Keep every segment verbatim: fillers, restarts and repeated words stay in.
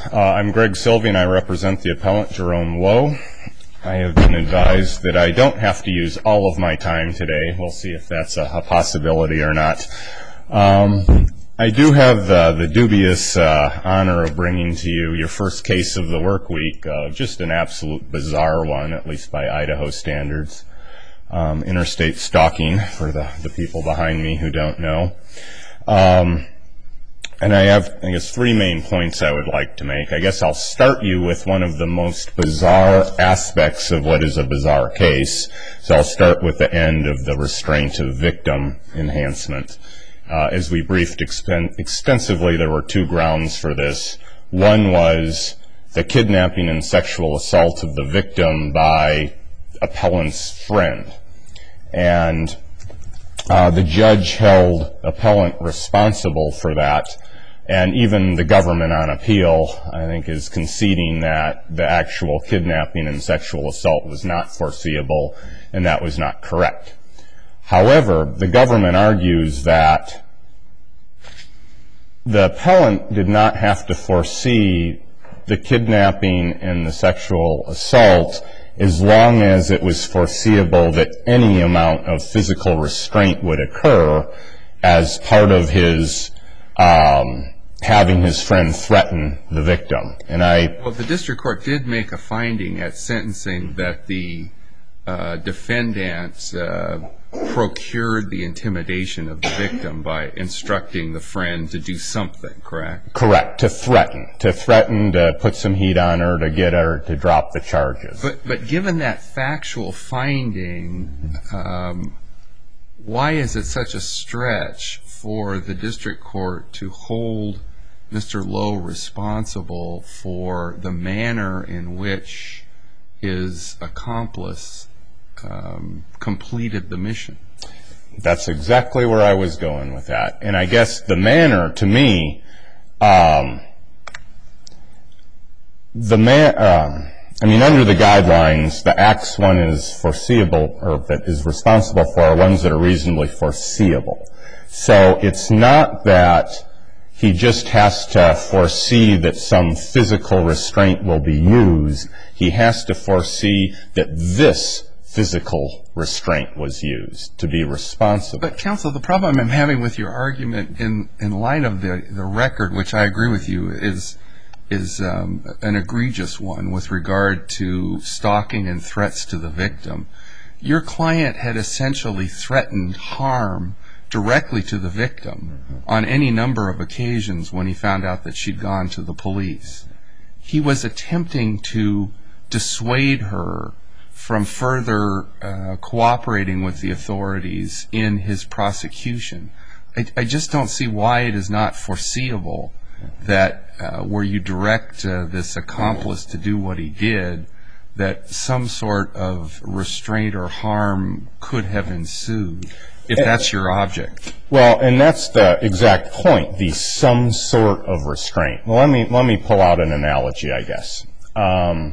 Uh, I'm Greg Silvey, and I represent the appellant Jerome Lowe. I have been advised that I don't have to use all of my time today. We'll see if that's a, a possibility or not. Um, I do have the, the dubious uh, honor of bringing to you your first case of the work week, uh, just an absolute bizarre one, at least by Idaho standards. Um, interstate stalking, for the, the people behind me who don't know. Um, and I have, I guess, three main points I would like to make. I guess I'll start you with one of the most bizarre aspects of what is a bizarre case. So I'll start with the end of the restraint of victim enhancement. Uh, as we briefed expen- extensively, there were two grounds for this. One was the kidnapping and sexual assault of the victim by appellant's friend. And uh, the judge held appellant responsible for that. And even the government on appeal, I think, is conceding that the actual kidnapping and sexual assault was not foreseeable, and that was not correct. However, the government argues that the appellant did not have to foresee the kidnapping and the sexual assault as long as it was foreseeable that any amount of physical restraint would occur as part of his um, having his friend threaten the victim. And I well, the district court did make a finding at sentencing that the uh, defendant uh, procured the intimidation of the victim by instructing the friend to do something, correct? Correct, to threaten, to threaten to put some heat on her, to get her to drop the charges. But but given that factual finding, um, why is it such a stretch for the district court to hold Mister Lowe responsible for the manner in which his accomplice um, completed the mission? That's exactly where I was going with that. And I guess the manner, to me, um, the man, um, I mean, under the guidelines, the acts one is foreseeable, or that is responsible for, are ones that are reasonably foreseeable. So it's not that he just has to foresee that some physical restraint will be used. He has to foresee that this physical restraint was used to be responsible. But counsel, the problem I'm having with your argument in, in light of the, the record, which I agree with you, is is um, an egregious one with regard to stalking and threats to the victim. Your client had essentially threatened harm directly to the victim mm-hmm. on any number of occasions when he found out that she'd gone to the police. He was attempting to dissuade her from further uh, cooperating with the authorities in his prosecution. I, I just don't see why it is not foreseeable that uh, where you direct uh, this accomplice to do what he did, that some sort of restraint or harm could have ensued, if that's your object. Well, and that's the exact point, the some sort of restraint. Well, let me let me pull out an analogy, I guess. Um,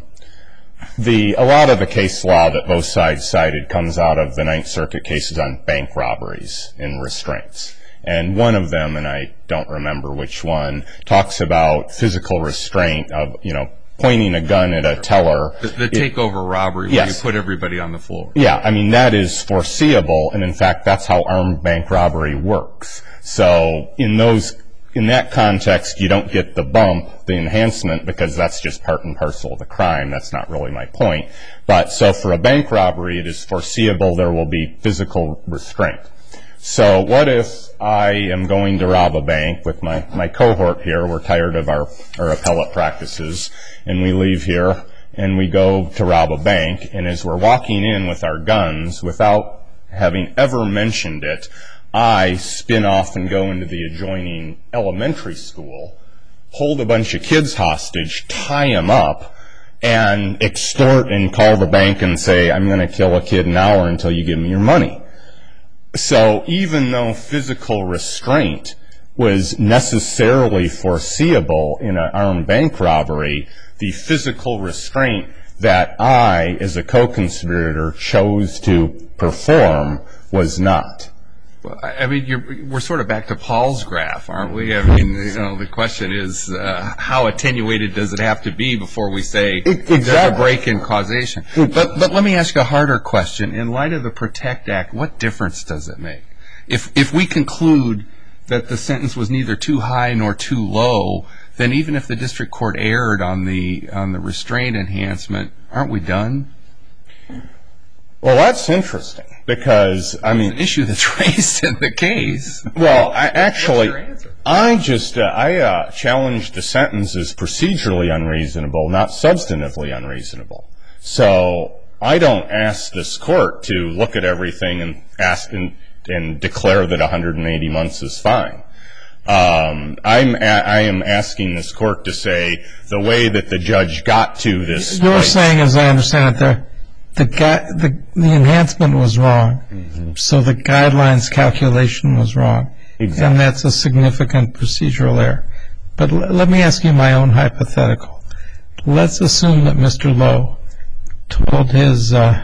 the a lot of the case law that both sides cited comes out of the Ninth Circuit cases on bank robberies and restraints. And one of them, and I don't remember which one, talks about physical restraint of, you know, pointing a gun at a teller. The, the takeover robbery, yes. Where you put everybody on the floor. Yeah, I mean, that is foreseeable, and in fact, that's how armed bank robbery works. So in those, in that context, you don't get the bump, the enhancement, because that's just part and parcel of the crime. That's not really my point. But so for a bank robbery, it is foreseeable there will be physical restraint. So what if I am going to rob a bank with my, my cohort here? We're tired of our, our appellate practices, and we leave here and we go to rob a bank. And as we're walking in with our guns, without having ever mentioned it, I spin off and go into the adjoining elementary school, hold a bunch of kids hostage, tie them up, and extort and call the bank and say, I'm going to kill a kid an hour until you give me your money. So even though physical restraint was necessarily foreseeable in an armed bank robbery, the physical restraint that I, as a co-conspirator, chose to perform was not. Well, I mean, you're, we're sort of back to Paul's graph, aren't we? I mean, you know, the question is, uh, how attenuated does it have to be before we say exactly. there's a break in causation? But, but let me ask you a harder question. In light of the PROTECT Act, what difference does it make? If, if we conclude that the sentence was neither too high nor too low, then even if the district court erred on the, on the restraint enhancement, aren't we done? Well, that's interesting because, I mean... It's an issue that's raised in the case. Well, I actually, I just, uh, I uh, challenged the sentence as procedurally unreasonable, not substantively unreasonable. So I don't ask this court to look at everything and ask and, and declare that one hundred eighty months is fine. Um, I'm a, I am asking this court to say the way that the judge got to this. You're place, saying, as I understand it, there. The, gui- the the enhancement was wrong, mm-hmm. so the guidelines calculation was wrong, exactly. and that's a significant procedural error. But l- let me ask you my own hypothetical. Let's assume that Mister Lowe told his uh,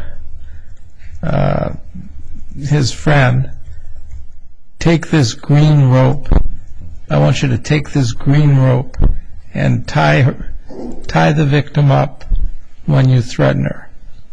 uh, his friend, take this green rope. I want you to take this green rope and tie her, tie the victim up when you threaten her.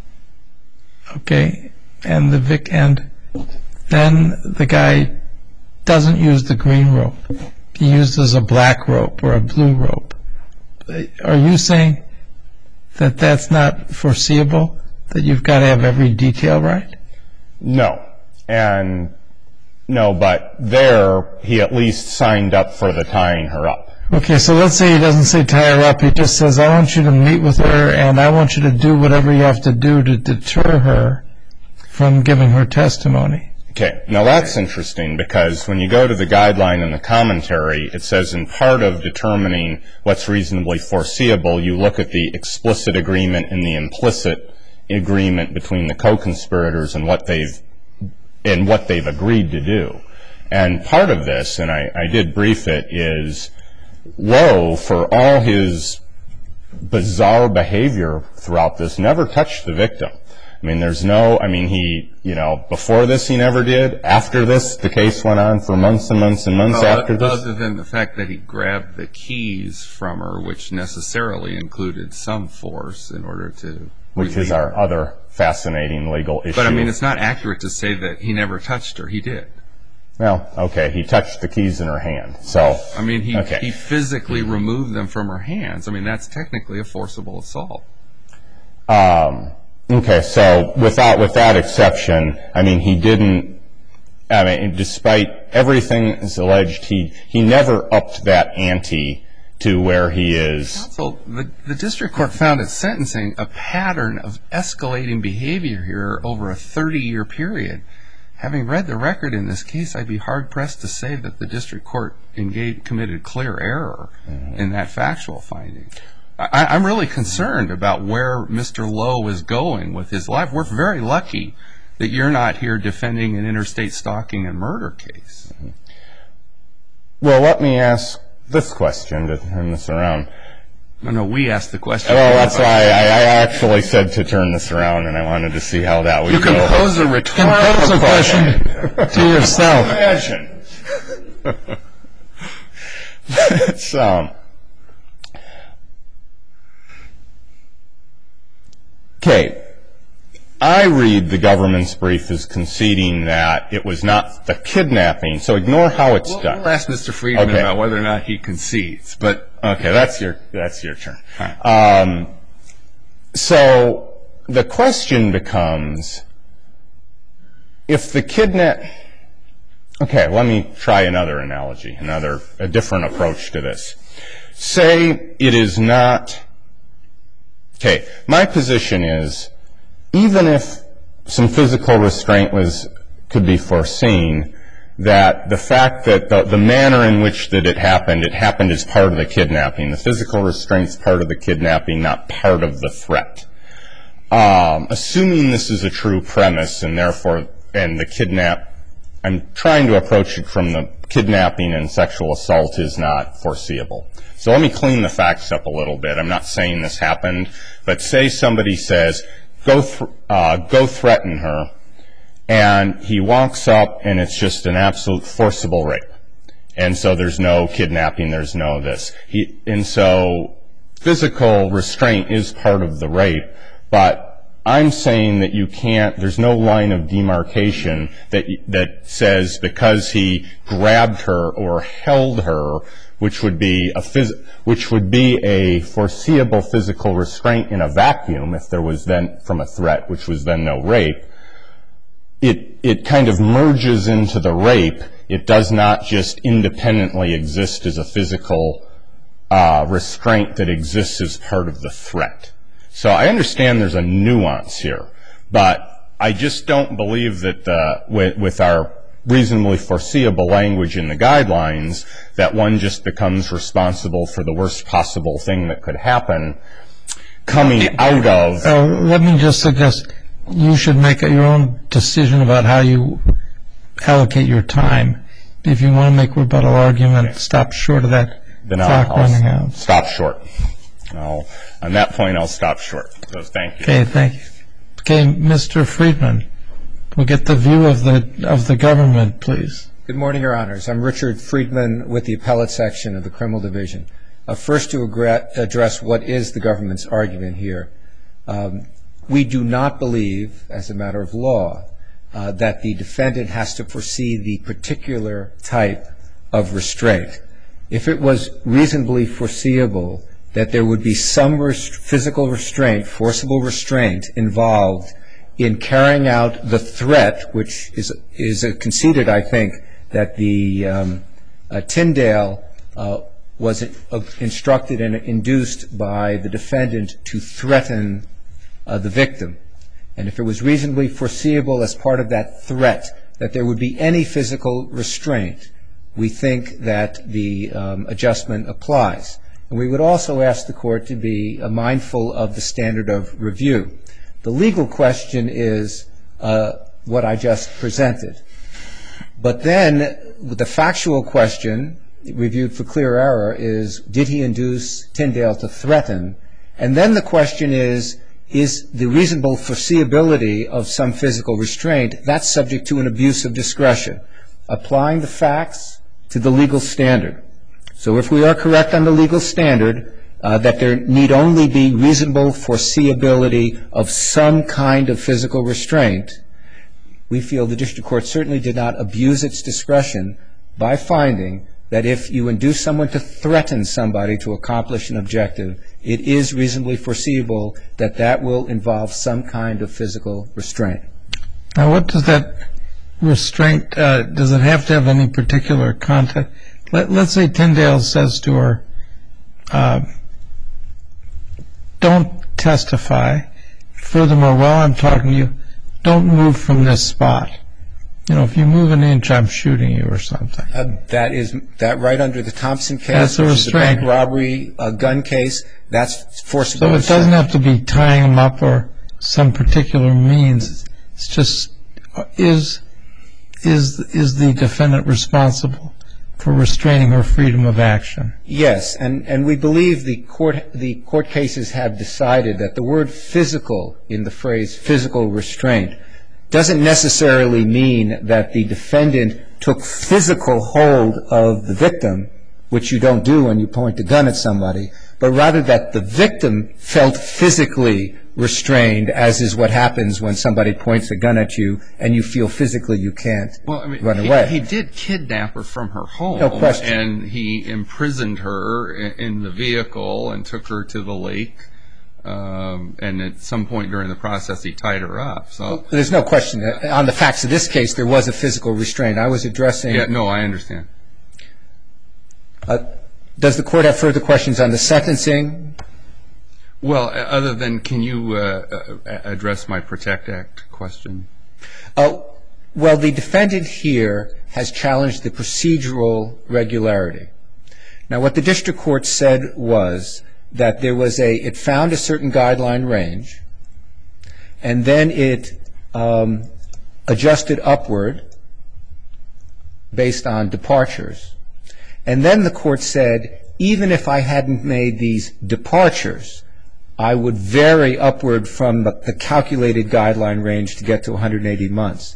Okay, and the vic and then the guy doesn't use the green rope. He uses a black rope or a blue rope. Are you saying that that's not foreseeable? That you've got to have every detail right? No, and no, but there he at least signed up for the tying her up. Okay, so let's say he doesn't say tie her up. He just says, I want you to meet with her and I want you to do whatever you have to do to deter her from giving her testimony. Okay, now that's interesting because when you go to the guideline and the commentary, it says in part of determining what's reasonably foreseeable, you look at the explicit agreement and the implicit agreement between the co-conspirators and what they've and what they've agreed to do. And part of this, and I, I did brief it, is Lowe, for all his bizarre behavior throughout this, never touched the victim. I mean, there's no, I mean, he, you know, before this he never did. After this, the case went on for months and months and months well, after this. Other than the fact that he grabbed the keys from her, which necessarily included some force in order to... Which is our other fascinating legal issue. But, I mean, it's not accurate to say that he never touched her. He did. Well, okay, he touched the keys in her hand, so... I mean, he, okay. he physically removed them from her hands. I mean, that's technically a forcible assault. Um, okay, so without, with that exception, I mean, he didn't... I mean, despite everything is alleged, he, he never upped that ante to where he is... Counsel, the, the district court found at sentencing a pattern of escalating behavior here over a thirty-year period. Having read the record in this case, I'd be hard-pressed to say that the district court engaged, committed clear error mm-hmm. in that factual finding. I, I'm really concerned about where Mister Lowe is going with his life. We're very lucky that you're not here defending an interstate stalking and murder case. Mm-hmm. Well, let me ask this question to turn this around. No, no, we asked the question. Well, that's why I, I actually said to turn this around, and I wanted to see how that would go. You can go. pose a rhetorical question to yourself. Imagine. It's, um, okay. I read the government's brief as conceding that it was not the kidnapping, so ignore how it's we'll, done. We'll ask Mister Friedman okay. about whether or not he concedes, but okay, that's your that's your turn. Right. Um, so the question becomes, if the kidnap. Okay, let me try another analogy, another a different approach to this. Say it is not. Okay, my position is, even if some physical restraint was could be foreseen, that the fact that the, the manner in which that it happened, it happened as part of the kidnapping. The physical restraint's part of the kidnapping, not part of the threat. Um, assuming this is a true premise, and therefore, and the kidnap, I'm trying to approach it from the kidnapping and sexual assault is not foreseeable. So let me clean the facts up a little bit. I'm not saying this happened, but say somebody says, go, th- uh, go threaten her, and he walks up and it's just an absolute forcible rape. And so there's no kidnapping, there's no this. He, and so physical restraint is part of the rape, but I'm saying that you can't, there's no line of demarcation that that says because he grabbed her or held her, which would be a phys, which would be a foreseeable physical restraint in a vacuum if there was then from a threat, which was then no rape. It it kind of merges into the rape. It does not just independently exist as a physical uh, restraint that exists as part of the threat. So I understand there's a nuance here, but I just don't believe that the, with, with our reasonably foreseeable language in the guidelines that one just becomes responsible for the worst possible thing that could happen coming out of. Uh, let me just suggest you should make your own decision about how you allocate your time. If you want to make rebuttal argument, okay. Stop short of that then clock I'll, I'll running out. Stop short. I'll, on that point, I'll stop short. So thank you. Okay, thank you. Okay, Mister Friedman, we'll get the view of the of the government, please. Good morning, Your Honors. I'm Richard Friedman with the Appellate Section of the Criminal Division. Uh, first, to address what is the government's argument here. Um, we do not believe, as a matter of law, uh, that the defendant has to foresee the particular type of restraint. If it was reasonably foreseeable that there would be some rest- physical restraint, forcible restraint involved in carrying out the threat, which is is a conceded, I think, that the um, uh, Tyndale uh, was uh, instructed and induced by the defendant to threaten uh, the victim. And if it was reasonably foreseeable as part of that threat that there would be any physical restraint, we think that the um, adjustment applies. And we would also ask the court to be uh, mindful of the standard of review. The legal question is uh, what I just presented. But then the factual question, reviewed for clear error, is did he induce Tyndale to threaten? And then the question is, is the reasonable foreseeability of some physical restraint, that's subject to an abuse of discretion, applying the facts to the legal standard. So if we are correct on the legal standard, uh, that there need only be reasonable foreseeability of some kind of physical restraint, we feel the district court certainly did not abuse its discretion by finding that if you induce someone to threaten somebody to accomplish an objective, it is reasonably foreseeable that that will involve some kind of physical restraint. Now, what does that restraint, uh, does it have to have any particular content? Let, let's say Tyndale says to her, uh, don't testify. Furthermore, while I'm talking to you, don't move from this spot. You know, if you move an inch, I'm shooting you or something. Uh, that is that right under the Thompson case. That's a restraint. The bank robbery uh, gun case. That's forcible. So it restraint. doesn't have to be tying them up or some particular means. It's just is is is the defendant responsible for restraining her freedom of action? Yes, and, and we believe the court the court cases have decided that the word physical in the phrase physical restraint doesn't necessarily mean that the defendant took physical hold of the victim, which you don't do when you point a gun at somebody, but rather that the victim felt physically restrained, as is what happens when somebody points a gun at you and you feel physically you can't well, I mean, run he, away. He did kidnap her from her home. No question. And he imprisoned her in, in the vehicle and took her to the lake. Um, and at some point during the process, he tied her up. So there's no question. On the facts of this case, there was a physical restraint. I was addressing... Yeah, no, I understand. Uh, does the court have further questions on the sentencing? Well, other than, can you uh, address my PROTECT Act question? Uh, well, the defendant here has challenged the procedural regularity. Now, what the district court said was that there was a, it found a certain guideline range, and then it um, adjusted upward based on departures. And then the court said, even if I hadn't made these departures, I would vary upward from the, the calculated guideline range to get to one hundred eighty months.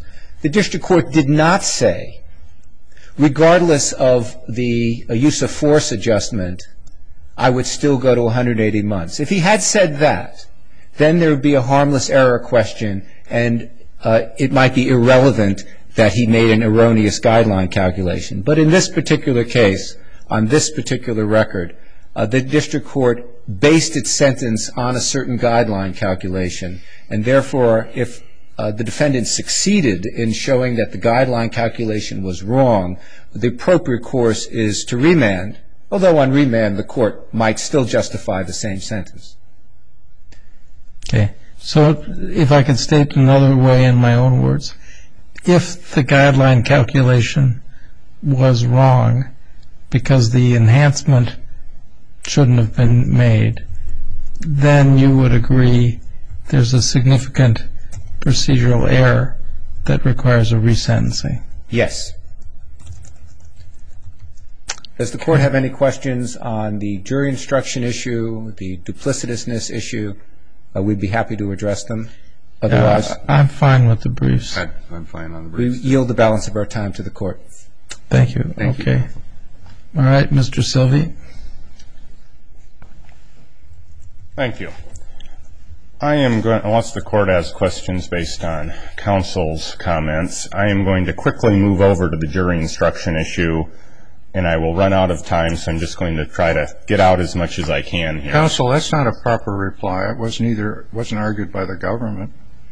The district court did not say, regardless of the use of force adjustment, I would still go to one hundred eighty months. If he had said that, then there would be a harmless error question, and uh, it might be irrelevant that he made an erroneous guideline calculation. But in this particular case, on this particular record, uh, the district court based its sentence on a certain guideline calculation, and therefore, if uh, the defendant succeeded in showing that the guideline calculation was wrong, the appropriate course is to remand, although on remand the court might still justify the same sentence. Okay. So if I can state another way in my own words, if the guideline calculation was wrong because the enhancement shouldn't have been made, then you would agree there's a significant procedural error that requires a resentencing. Yes. Does the court have any questions on the jury instruction issue, the duplicitousness issue? Uh, we'd be happy to address them. Otherwise, uh, I'm fine with the briefs. I, I'm fine on the we briefs. yield the balance of our time to the court. Thank you. Thank okay. you. All right, Mister Sylvie. Thank you. I am going, unless the court has questions based on counsel's comments, I am going to quickly move over to the jury instruction issue, and I will run out of time, so I'm just going to try to get out as much as I can here. Counsel, that's not a proper reply. It wasn't either wasn't argued by the government.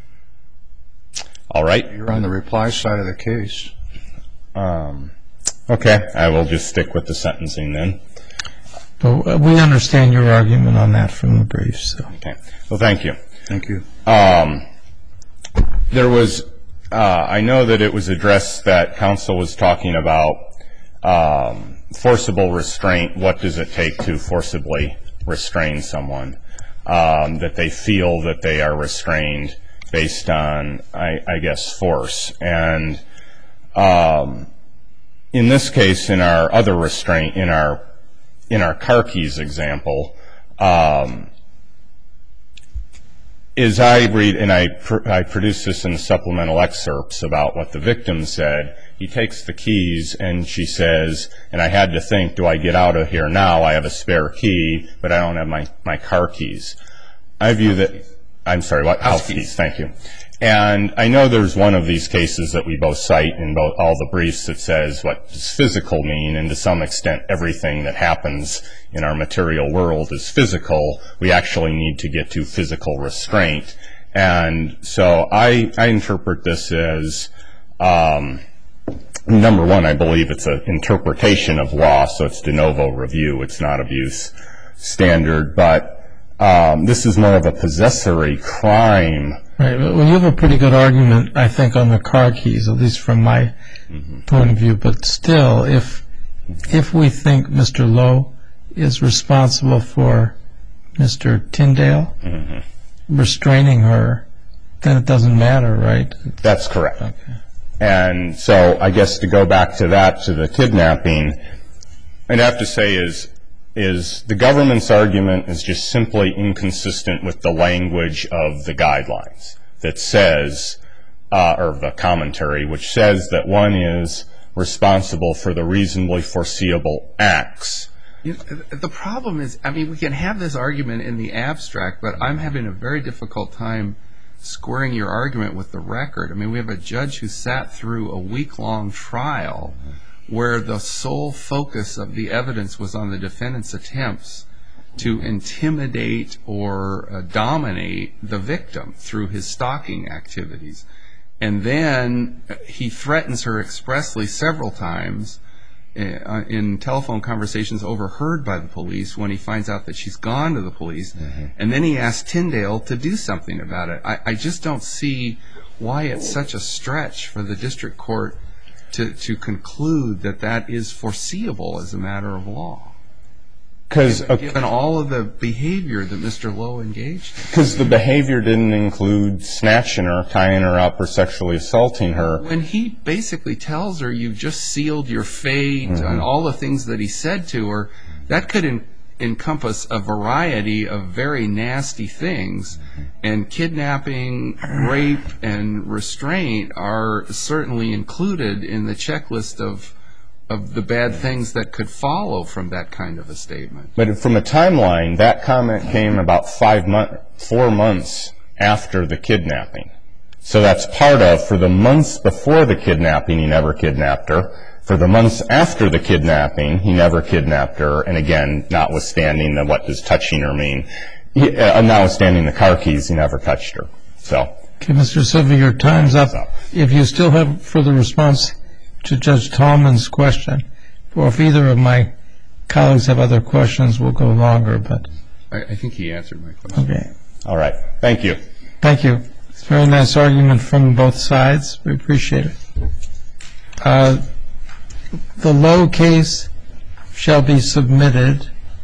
All right. You're on the reply side of the case. Um, okay, I will just stick with the sentencing then. But we understand your argument on that from the briefs. So. Okay. Well, thank you. Thank you. Um, there was, uh, I know that it was addressed that counsel was talking about um, forcible restraint. What does it take to forcibly restrain someone? Um, that they feel that they are restrained based on, I, I guess, force. And um, in this case, in our other restraint, in our in our car keys example, um, is I read, and I, pr- I produced this in the supplemental excerpts about what the victim said. He takes the keys and she says, and I had to think, do I get out of here now? I have a spare key, but I don't have my, my car keys. I view that, I'm sorry, what? House keys, thank you. And I know there's one of these cases that we both cite in both, all the briefs that says what does physical mean, and to some extent everything that happens in our material world is physical. We actually need to get to physical restraint. And so I, I interpret this as, um, number one, I believe it's an interpretation of law, so it's de novo review. It's not abuse standard, but um, this is more of a possessory crime. Right. Well, you have a pretty good argument, I think, on the car keys, at least from my mm-hmm. point of view. But still, if if we think Mister Lowe is responsible for Mister Tyndale mm-hmm. restraining her, then it doesn't matter, right? That's correct. Okay. And so I guess to go back to that, to the kidnapping, I'd have to say is is the government's argument is just simply inconsistent with the language of the guidelines that says, uh, or the commentary, which says that one is responsible for the reasonably foreseeable acts. You know, the problem is, I mean, we can have this argument in the abstract, but I'm having a very difficult time squaring your argument with the record. I mean, we have a judge who sat through a week-long trial where the sole focus of the evidence was on the defendant's attempts to intimidate or uh, dominate the victim through his stalking activities. And then he threatens her expressly several times uh, in telephone conversations overheard by the police when he finds out that she's gone to the police. Mm-hmm. And then he asks Tyndale to do something about it. I, I just don't see why it's such a stretch for the district court to, to conclude that that is foreseeable as a matter of law. Because given, given all of the behavior that Mister Lowe engaged in. Because the behavior didn't include snatching her, tying her up, or sexually assaulting her. When he basically tells her, you've just sealed your fate, mm-hmm. and all the things that he said to her, that could in, encompass a variety of very nasty things, and kidnapping, rape, and restraint are certainly included in the checklist of of the bad things that could follow from that kind of a statement. But from a timeline, that comment came about five months, four months after the kidnapping. So that's part of, for the months before the kidnapping, he never kidnapped her. For the months after the kidnapping, he never kidnapped her. And again, notwithstanding the what does touching her mean, he, uh, notwithstanding the car keys, he never touched her. So. Okay, Mister Silva, your time's up. If you still have further response to Judge Tallman's question, or if either of my colleagues have other questions, we'll go longer. But I, I think he answered my question. Okay. All right. Thank you. Thank you. It's a very nice argument from both sides. We appreciate it. Uh, the Lowe case shall be submitted.